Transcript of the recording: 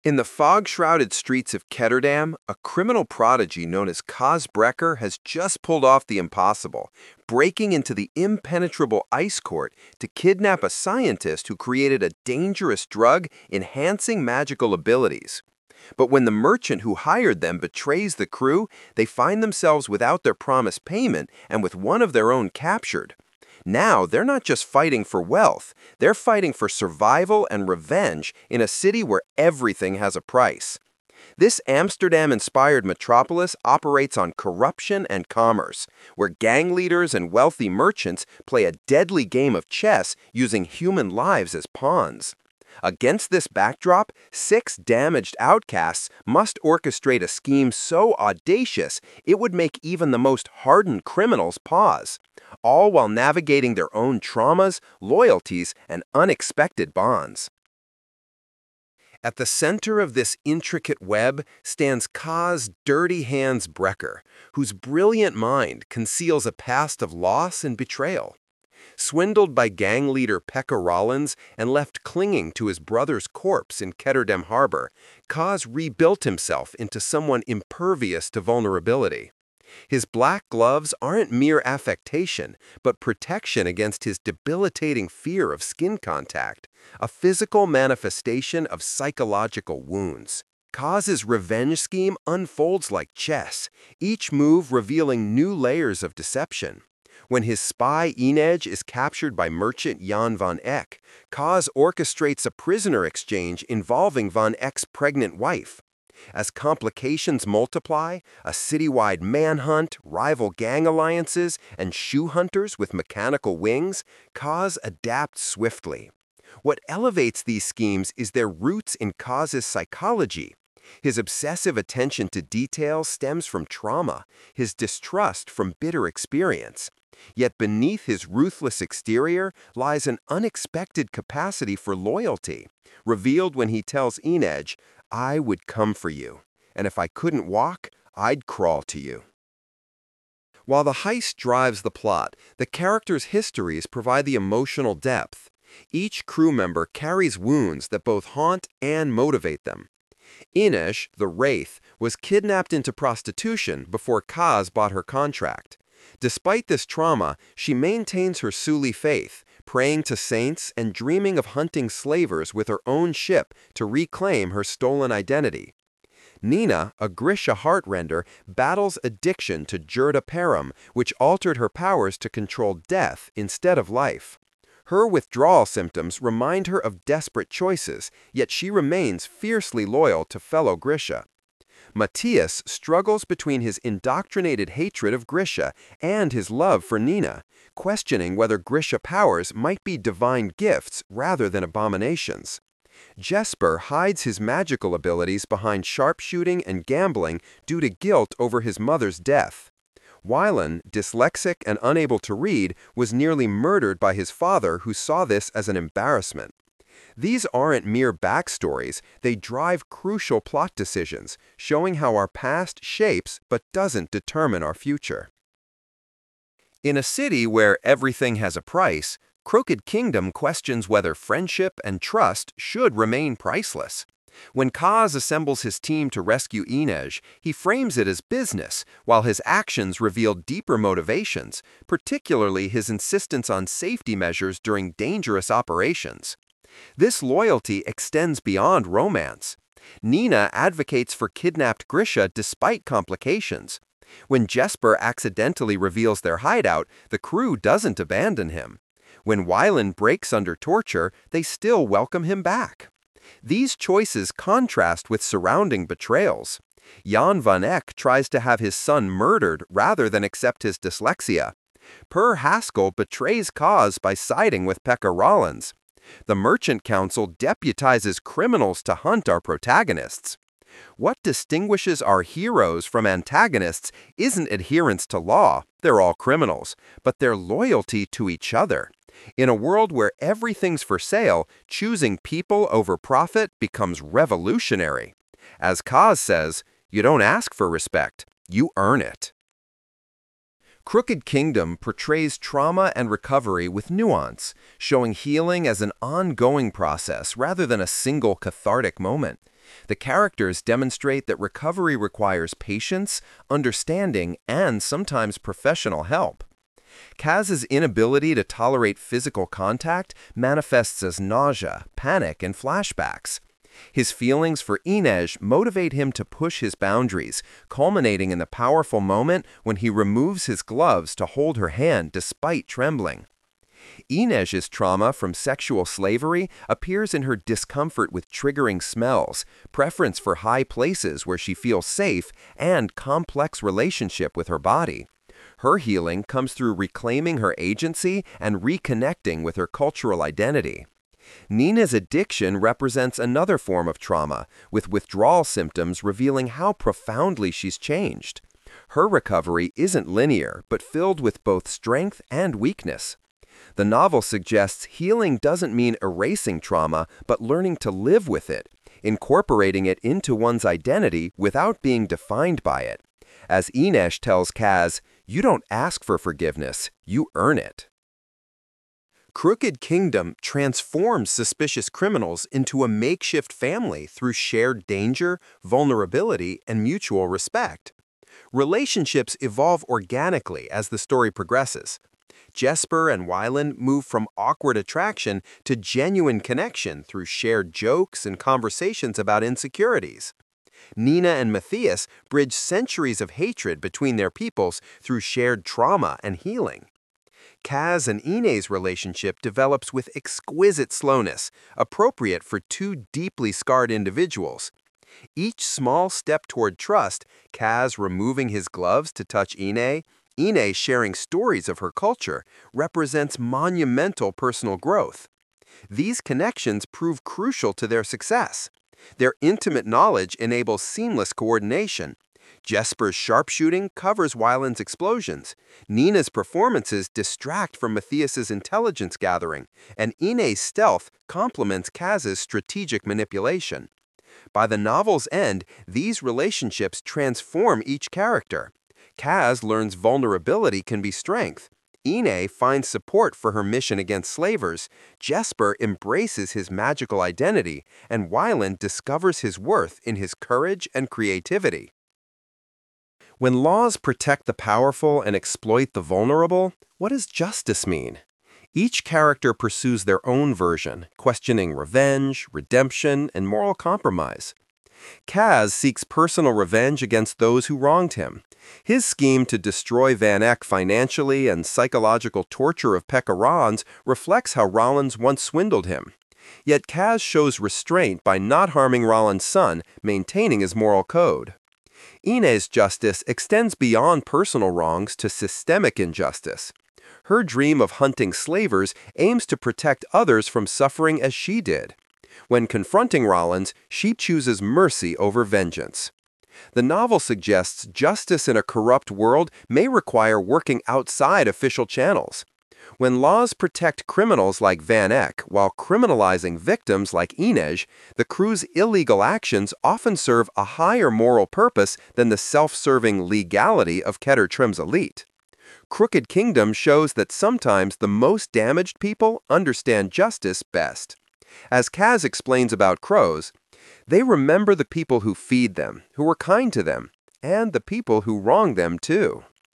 In the fog-shrouded streets of Ketterdam, a criminal prodigy known as Kaz Brecker has just pulled off the impossible, breaking into the impenetrable ice court to kidnap a scientist who created a dangerous drug enhancing magical abilities. But when the merchant who hired them betrays the crew, they find themselves without their promised payment and with one of their own captured. Now, they're not just fighting for wealth, they're fighting for survival and revenge in a city where everything has a price. This Amsterdam-inspired metropolis operates on corruption and commerce, where gang leaders and wealthy merchants play a deadly game of chess using human lives as pawns. Against this backdrop, 6 damaged outcasts must orchestrate a scheme so audacious it would make even the most hardened criminals pause, all while navigating their own traumas, loyalties, and unexpected bonds. At the center of this intricate web stands Kaz Dirty Hands Brecker, whose brilliant mind conceals a past of loss and betrayal. Swindled by gang leader Pekka Rollins and left clinging to his brother's corpse in Ketterdam Harbor, Kaz rebuilt himself into someone impervious to vulnerability. His black gloves aren't mere affectation, but protection against his debilitating fear of skin contact, a physical manifestation of psychological wounds. Kaz's revenge scheme unfolds like chess, each move revealing new layers of deception. When his spy Inej is captured by merchant Jan van Eck, Kaz orchestrates a prisoner exchange involving van Eck's pregnant wife. As complications multiply, a citywide manhunt, rival gang alliances, and shoe hunters with mechanical wings, Kaz adapts swiftly. What elevates these schemes is their roots in Kaz's psychology. His obsessive attention to detail stems from trauma, his distrust from bitter experience. Yet beneath his ruthless exterior lies an unexpected capacity for loyalty, revealed when he tells Inej, "I would come for you, and if I couldn't walk, I'd crawl to you." While the heist drives the plot, the characters' histories provide the emotional depth. Each crew member carries wounds that both haunt and motivate them. Inej, the Wraith, was kidnapped into prostitution before Kaz bought her contract. Despite this trauma, she maintains her Suli faith, praying to saints and dreaming of hunting slavers with her own ship to reclaim her stolen identity. Nina, a Grisha heartrender, battles addiction to Jurda Param, which altered her powers to control death instead of life. Her withdrawal symptoms remind her of desperate choices, yet she remains fiercely loyal to fellow Grisha. Matthias struggles between his indoctrinated hatred of Grisha and his love for Nina, questioning whether Grisha powers might be divine gifts rather than abominations. Jesper hides his magical abilities behind sharpshooting and gambling due to guilt over his mother's death. Wylan, dyslexic and unable to read, was nearly murdered by his father, who saw this as an embarrassment. These aren't mere backstories, they drive crucial plot decisions, showing how our past shapes but doesn't determine our future. In a city where everything has a price, Crooked Kingdom questions whether friendship and trust should remain priceless. When Kaz assembles his team to rescue Inej, he frames it as business, while his actions reveal deeper motivations, particularly his insistence on safety measures during dangerous operations. This loyalty extends beyond romance. Nina advocates for kidnapped Grisha despite complications. When Jesper accidentally reveals their hideout, the crew doesn't abandon him. When Wylan breaks under torture, they still welcome him back. These choices contrast with surrounding betrayals. Jan van Eck tries to have his son murdered rather than accept his dyslexia. Per Haskell betrays Kaz by siding with Pekka Rollins. The Merchant Council deputizes criminals to hunt our protagonists. What distinguishes our heroes from antagonists isn't adherence to law, they're all criminals, but their loyalty to each other. In a world where everything's for sale, choosing people over profit becomes revolutionary. As Kaz says, you don't ask for respect, you earn it. Crooked Kingdom portrays trauma and recovery with nuance, showing healing as an ongoing process rather than a single cathartic moment. The characters demonstrate that recovery requires patience, understanding, and sometimes professional help. Kaz's inability to tolerate physical contact manifests as nausea, panic, and flashbacks. His feelings for Inej motivate him to push his boundaries, culminating in the powerful moment when he removes his gloves to hold her hand despite trembling. Inej's trauma from sexual slavery appears in her discomfort with triggering smells, preference for high places where she feels safe, and complex relationship with her body. Her healing comes through reclaiming her agency and reconnecting with her cultural identity. Nina's addiction represents another form of trauma, with withdrawal symptoms revealing how profoundly she's changed. Her recovery isn't linear, but filled with both strength and weakness. The novel suggests healing doesn't mean erasing trauma, but learning to live with it, incorporating it into one's identity without being defined by it. As Inej tells Kaz, "You don't ask for forgiveness, you earn it." Crooked Kingdom transforms suspicious criminals into a makeshift family through shared danger, vulnerability, and mutual respect. Relationships evolve organically as the story progresses. Jesper and Wylan move from awkward attraction to genuine connection through shared jokes and conversations about insecurities. Nina and Matthias bridge centuries of hatred between their peoples through shared trauma and healing. Kaz and Inej's relationship develops with exquisite slowness, appropriate for two deeply scarred individuals. Each small step toward trust, Kaz removing his gloves to touch Inej sharing stories of her culture, represents monumental personal growth. These connections prove crucial to their success. Their intimate knowledge enables seamless coordination. Jesper's sharpshooting covers Wylan's explosions. Nina's performances distract from Matthias's intelligence gathering, and Inej's stealth complements Kaz's strategic manipulation. By the novel's end, these relationships transform each character. Kaz learns vulnerability can be strength. Inej finds support for her mission against slavers. Jesper embraces his magical identity, and Wylan discovers his worth in his courage and creativity. When laws protect the powerful and exploit the vulnerable, what does justice mean? Each character pursues their own version, questioning revenge, redemption, and moral compromise. Kaz seeks personal revenge against those who wronged him. His scheme to destroy Van Eck financially and psychological torture of Pekka Rons reflects how Rollins once swindled him. Yet Kaz shows restraint by not harming Rollins' son, maintaining his moral code. Inej's justice extends beyond personal wrongs to systemic injustice. Her dream of hunting slavers aims to protect others from suffering as she did. When confronting Rollins, she chooses mercy over vengeance. The novel suggests justice in a corrupt world may require working outside official channels. When laws protect criminals like Van Eck while criminalizing victims like Inej, the crew's illegal actions often serve a higher moral purpose than the self-serving legality of Keter Trim's elite. Crooked Kingdom shows that sometimes the most damaged people understand justice best. As Kaz explains about crows, they remember the people who feed them, who were kind to them, and the people who wronged them too.